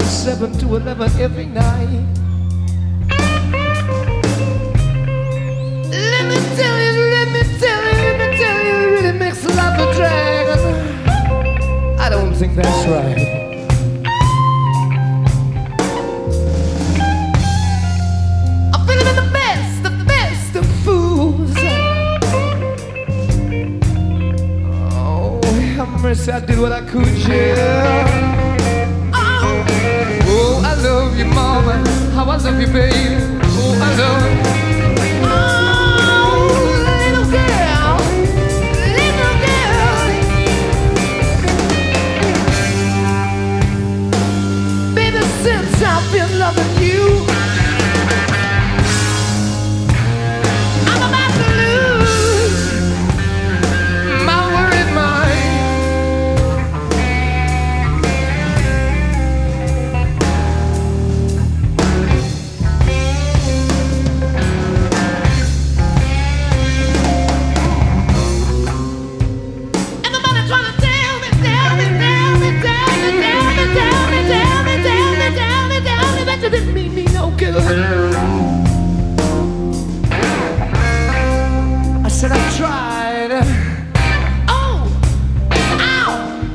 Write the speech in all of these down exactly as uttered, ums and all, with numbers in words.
seven to eleven every night. Let me tell you, let me tell you, let me tell you, it really makes life a drag. I don't think that's right. I'm feeling the best, the best of fools. Oh, have mercy, I did what I could, yeah. Oh, I love you, mama. How I love you, baby. Oh, I love you. Oh, little girl, little girl. Baby, since I've been loving you, I'm about to lose my worried mind. Didn't mean me no good. I said I tried. Oh, ow,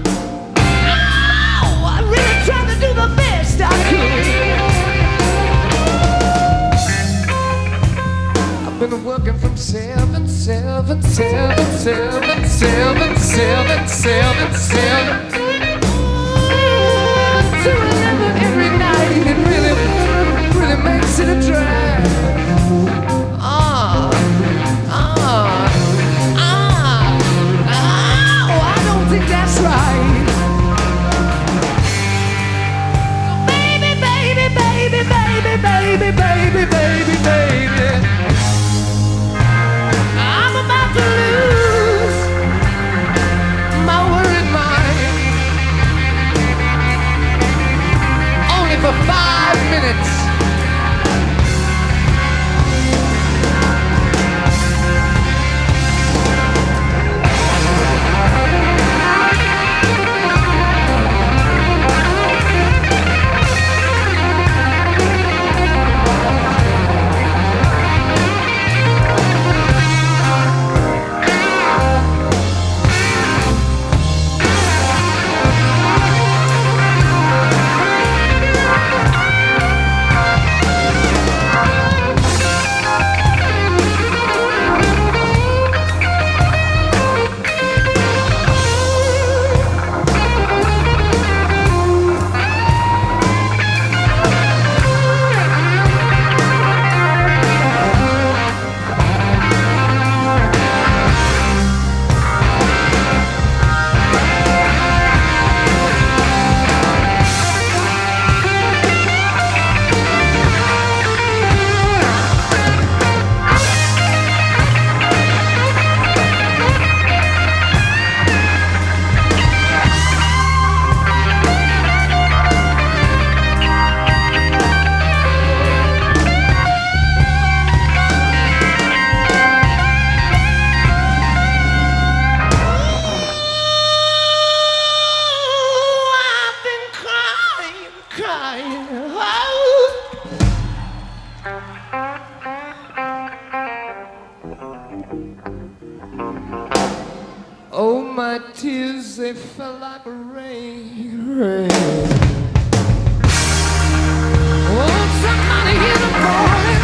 ow! I really tried to do the best I could. I've been working from seven, seven, seven, seven, seven, seven, seven, seven. To eleven every night, it really, really makes it a drag. Ah, ah, ah, oh, I don't think that's right. So baby, baby, baby, baby, baby, baby, baby, baby, I'm about to lose my worried mind. For five minutes. Oh, my tears, they fell like rain, rain. Oh, somebody hear the calling.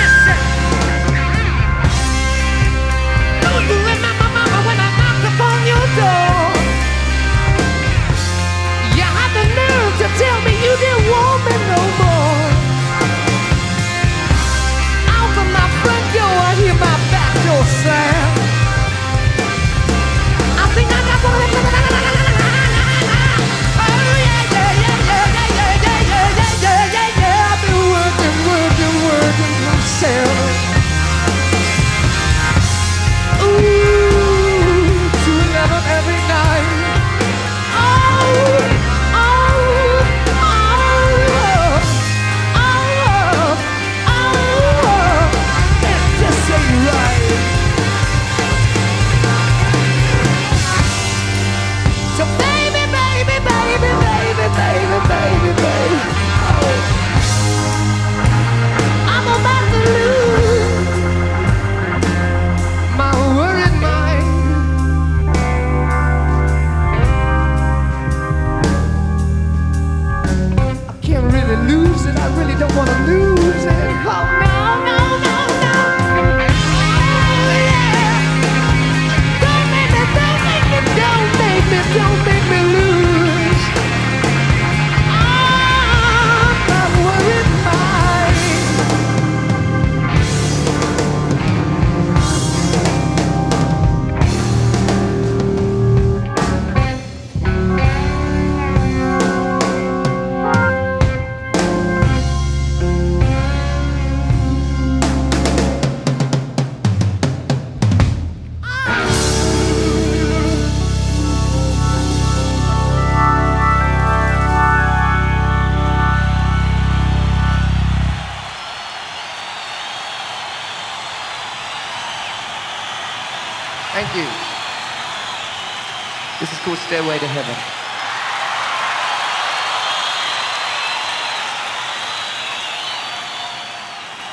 Remember, mama, when I knocked upon your you. This is called Stairway to Heaven.